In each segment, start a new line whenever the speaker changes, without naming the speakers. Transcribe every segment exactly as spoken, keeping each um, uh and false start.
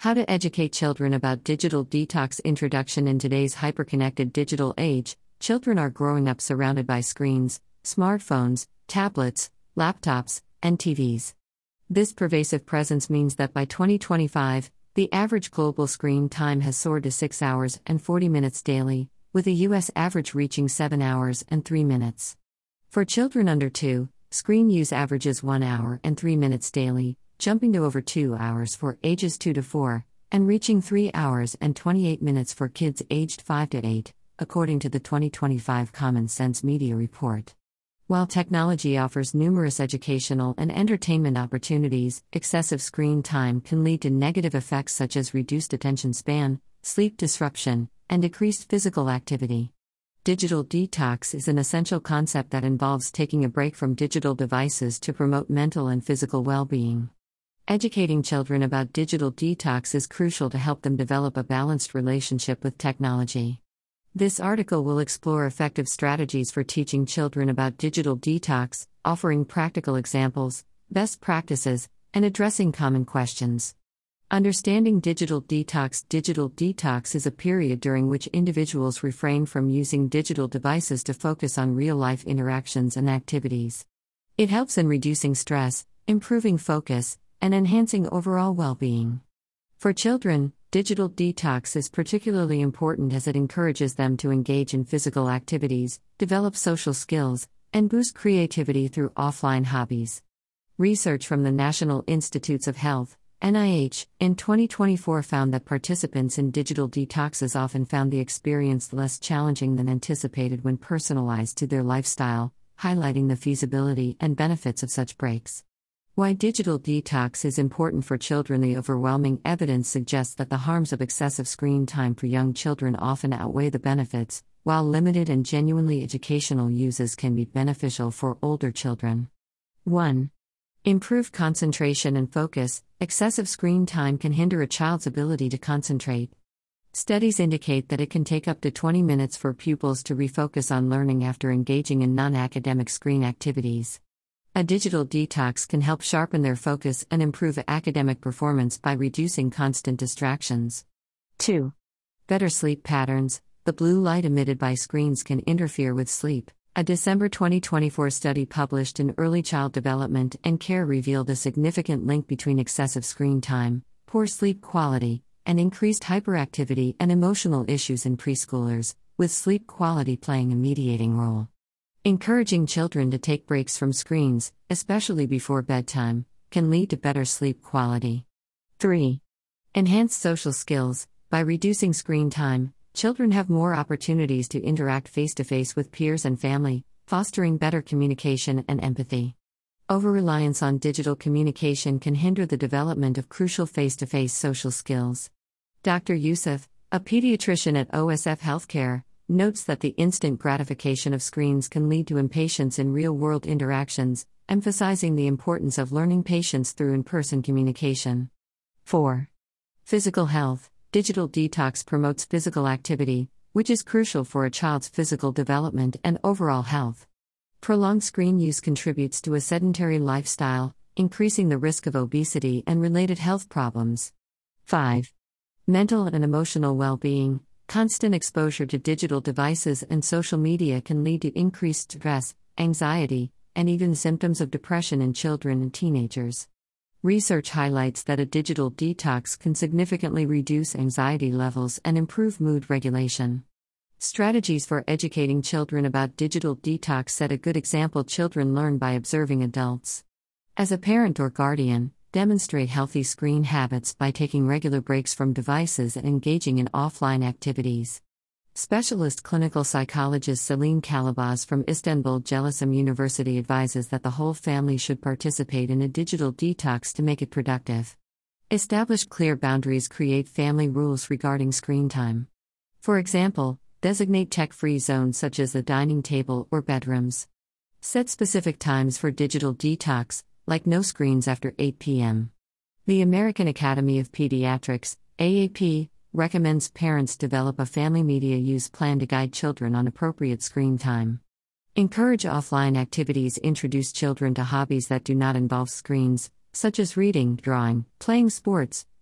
How to educate children about digital detox. Introduction. In today's hyperconnected digital age, children are growing up surrounded by screens, smartphones, tablets, laptops, and T Vs. This pervasive presence means that by twenty twenty-five, the average global screen time has soared to six hours and forty minutes daily, with the U S average reaching seven hours and three minutes. For children under two, screen use averages one hour and three minutes daily, jumping to over two hours for ages two to four, and reaching three hours and twenty-eight minutes for kids aged five to eight, according to the twenty twenty-five Common Sense Media Report. While technology offers numerous educational and entertainment opportunities, excessive screen time can lead to negative effects such as reduced attention span, sleep disruption, and decreased physical activity. Digital detox is an essential concept that involves taking a break from digital devices to promote mental and physical well-being. Educating children about digital detox is crucial to help them develop a balanced relationship with technology. This article will explore effective strategies for teaching children about digital detox, offering practical examples, best practices, and addressing common questions. Understanding digital detox. Digital detox is a period during which individuals refrain from using digital devices to focus on real-life interactions and activities. It helps in reducing stress, improving focus, and enhancing overall well-being. For children, digital detox is particularly important as it encourages them to engage in physical activities, develop social skills, and boost creativity through offline hobbies. Research from the National Institutes of Health, N I H, in twenty twenty-four found that participants in digital detoxes often found the experience less challenging than anticipated when personalized to their lifestyle, highlighting the feasibility and benefits of such breaks. Why digital detox is important for children. The overwhelming evidence suggests that the harms of excessive screen time for young children often outweigh the benefits, while limited and genuinely educational uses can be beneficial for older children. one. Improved concentration and focus. Excessive screen time can hinder a child's ability to concentrate. Studies indicate that it can take up to twenty minutes for pupils to refocus on learning after engaging in non-academic screen activities. A digital detox can help sharpen their focus and improve academic performance by reducing constant distractions. two. Better sleep patterns. The blue light emitted by screens can interfere with sleep. A December twenty twenty-four study published in Early Child Development and Care revealed a significant link between excessive screen time, poor sleep quality, and increased hyperactivity and emotional issues in preschoolers, with sleep quality playing a mediating role. Encouraging children to take breaks from screens, especially before bedtime, can lead to better sleep quality. three. Enhanced social skills. By reducing screen time, children have more opportunities to interact face-to-face with peers and family, fostering better communication and empathy. Over-reliance on digital communication can hinder the development of crucial face-to-face social skills. Doctor Youssef, a pediatrician at O S F Healthcare, notes that the instant gratification of screens can lead to impatience in real-world interactions, emphasizing the importance of learning patience through in-person communication. four. Physical health. Digital detox promotes physical activity, which is crucial for a child's physical development and overall health. Prolonged screen use contributes to a sedentary lifestyle, increasing the risk of obesity and related health problems. five. Mental and emotional well-being. Constant exposure to digital devices and social media can lead to increased stress, anxiety, and even symptoms of depression in children and teenagers. Research highlights that a digital detox can significantly reduce anxiety levels and improve mood regulation. Strategies for educating children about digital detox set a good example. Children learn by observing adults. As a parent or guardian, demonstrate healthy screen habits by taking regular breaks from devices and engaging in offline activities. Specialist clinical psychologist Celine Kalabaz from Istanbul Gelisim University advises that the whole family should participate in a digital detox to make it productive. Establish clear boundaries. Create family rules regarding screen time. For example, designate tech-free zones such as the dining table or bedrooms. Set specific times for digital detox, like no screens after eight p.m. The American Academy of Pediatrics, A A P, recommends parents develop a family media use plan to guide children on appropriate screen time. Encourage offline activities. Introduce children to hobbies that do not involve screens, such as reading, drawing, playing sports,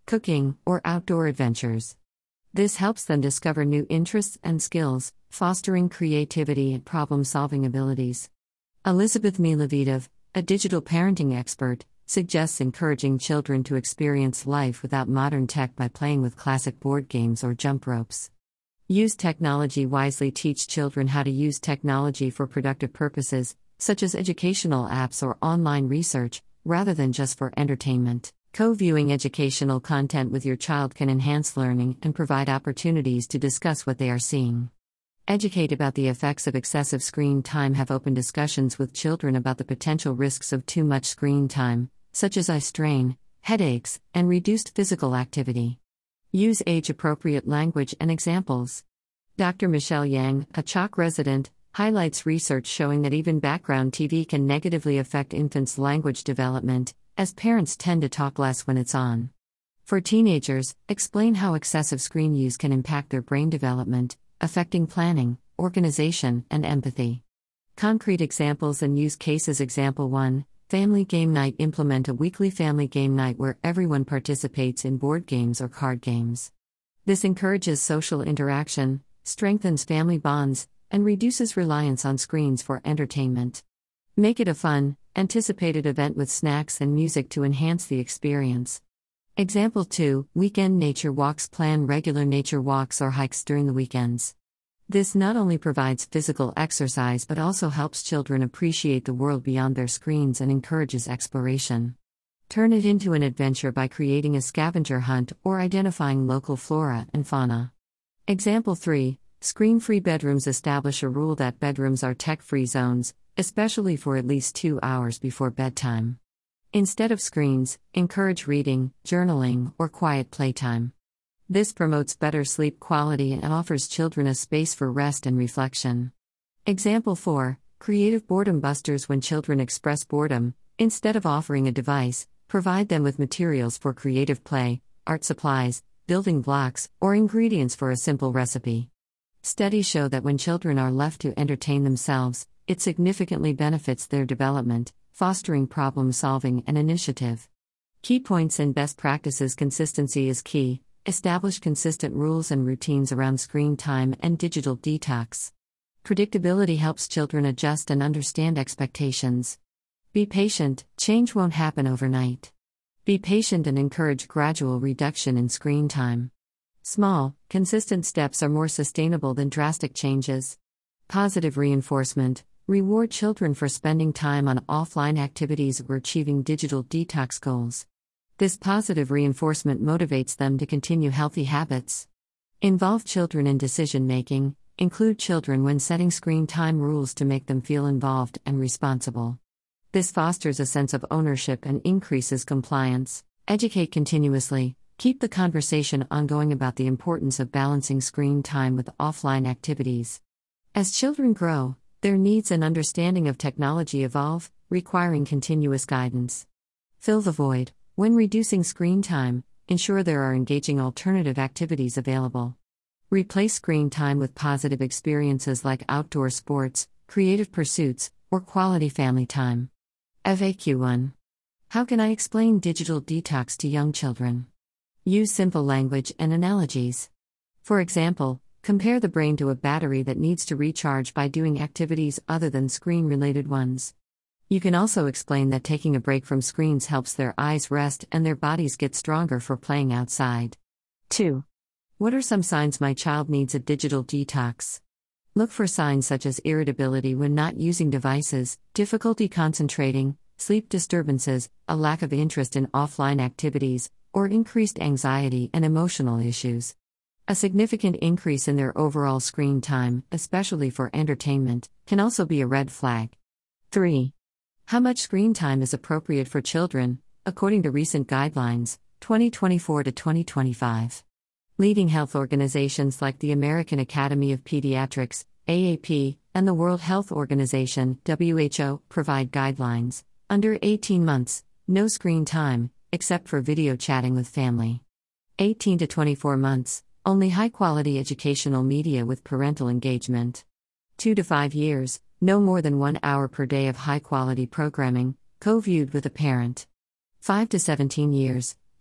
cooking, or outdoor adventures. This helps them discover new interests and skills, fostering creativity and problem-solving abilities. Elizabeth Milovidov, a digital parenting expert, suggests encouraging children to experience life without modern tech by playing with classic board games or jump ropes. Use technology wisely. Teach children how to use technology for productive purposes, such as educational apps or online research, rather than just for entertainment. Co-viewing educational content with your child can enhance learning and provide opportunities to discuss what they are seeing. Educate about the effects of excessive screen time. Have open discussions with children about the potential risks of too much screen time, such as eye strain, headaches, and reduced physical activity. Use age-appropriate language and examples. Doctor Michelle Yang, a C H O C resident, highlights research showing that even background T V can negatively affect infants' language development, as parents tend to talk less when it's on. For teenagers, explain how excessive screen use can impact their brain development, affecting planning, organization, and empathy. Concrete examples and use cases. Example one. Family game night. Implement a weekly family game night where everyone participates in board games or card games. This encourages social interaction, strengthens family bonds, and reduces reliance on screens for entertainment. Make it a fun, anticipated event with snacks and music to enhance the experience. Example two. Weekend nature walks. Plan regular nature walks or hikes during the weekends. This not only provides physical exercise but also helps children appreciate the world beyond their screens and encourages exploration. Turn it into an adventure by creating a scavenger hunt or identifying local flora and fauna. Example three. Screen-free bedrooms. Establish a rule that bedrooms are tech-free zones, especially for at least two hours before bedtime. Instead of screens, encourage reading, journaling, or quiet playtime. This promotes better sleep quality and offers children a space for rest and reflection. Example four. Creative boredom busters. When children express boredom, instead of offering a device, provide them with materials for creative play, art supplies, building blocks, or ingredients for a simple recipe. Studies show that when children are left to entertain themselves, it significantly benefits their development, fostering problem-solving and initiative. Key points and best practices. Consistency is key. Establish consistent rules and routines around screen time and digital detox. Predictability helps children adjust and understand expectations. Be patient, change won't happen overnight. Be patient and encourage gradual reduction in screen time. Small, consistent steps are more sustainable than drastic changes. Positive reinforcement. Reward children for spending time on offline activities or achieving digital detox goals. This positive reinforcement motivates them to continue healthy habits. Involve children in decision-making. Include children when setting screen time rules to make them feel involved and responsible. This fosters a sense of ownership and increases compliance. Educate continuously. Keep the conversation ongoing about the importance of balancing screen time with offline activities. As children grow, their needs and understanding of technology evolve, requiring continuous guidance. Fill the void. When reducing screen time, ensure there are engaging alternative activities available. Replace screen time with positive experiences like outdoor sports, creative pursuits, or quality family time. F A Q one. How can I explain digital detox to young children? Use simple language and analogies. For example, compare the brain to a battery that needs to recharge by doing activities other than screen-related ones. You can also explain that taking a break from screens helps their eyes rest and their bodies get stronger for playing outside. two. What are some signs my child needs a digital detox? Look for signs such as irritability when not using devices, difficulty concentrating, sleep disturbances, a lack of interest in offline activities, or increased anxiety and emotional issues. A significant increase in their overall screen time, especially for entertainment, can also be a red flag. three. How much screen time is appropriate for children, according to recent guidelines, twenty twenty-four to twenty twenty-five? Leading health organizations like the American Academy of Pediatrics, A A P, and the World Health Organization, W H O, provide guidelines. Under eighteen months, no screen time, except for video chatting with family. eighteen to twenty-four months, only high-quality educational media with parental engagement. two to five years, no more than one hour per day of high-quality programming, co-viewed with a parent. five to seventeen years,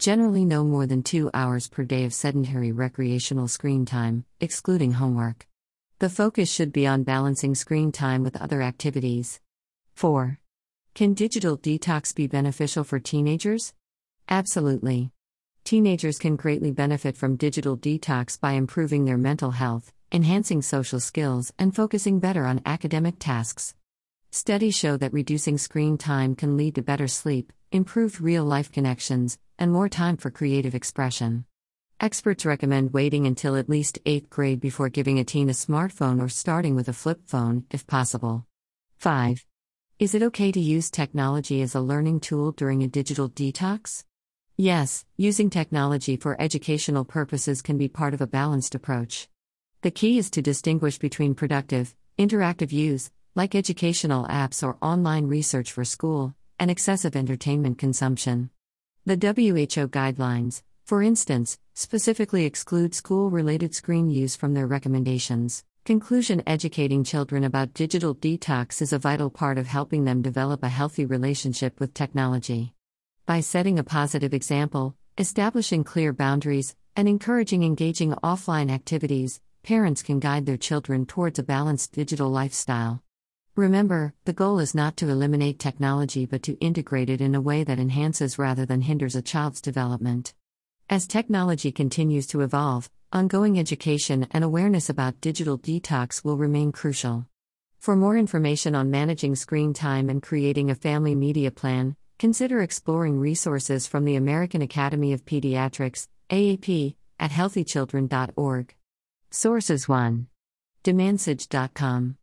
Generally no more than two hours per day of sedentary recreational screen time, excluding homework. The focus should be on balancing screen time with other activities. four. Can digital detox be beneficial for teenagers? Absolutely. Teenagers can greatly benefit from digital detox by improving their mental health, enhancing social skills, and focusing better on academic tasks. Studies show that reducing screen time can lead to better sleep, improved real-life connections, and more time for creative expression. Experts recommend waiting until at least eighth grade before giving a teen a smartphone or starting with a flip phone, if possible. five. Is it okay to use technology as a learning tool during a digital detox? Yes, using technology for educational purposes can be part of a balanced approach. The key is to distinguish between productive, interactive use, like educational apps or online research for school, and excessive entertainment consumption. The W H O guidelines, for instance, specifically exclude school-related screen use from their recommendations. Conclusion: educating children about digital detox is a vital part of helping them develop a healthy relationship with technology. By setting a positive example, establishing clear boundaries, and encouraging engaging offline activities, parents can guide their children towards a balanced digital lifestyle. Remember, the goal is not to eliminate technology but to integrate it in a way that enhances rather than hinders a child's development. As technology continues to evolve, ongoing education and awareness about digital detox will remain crucial. For more information on managing screen time and creating a family media plan, consider exploring resources from the American Academy of Pediatrics, A A P, at healthy children dot org. Sources one. Demansage dot com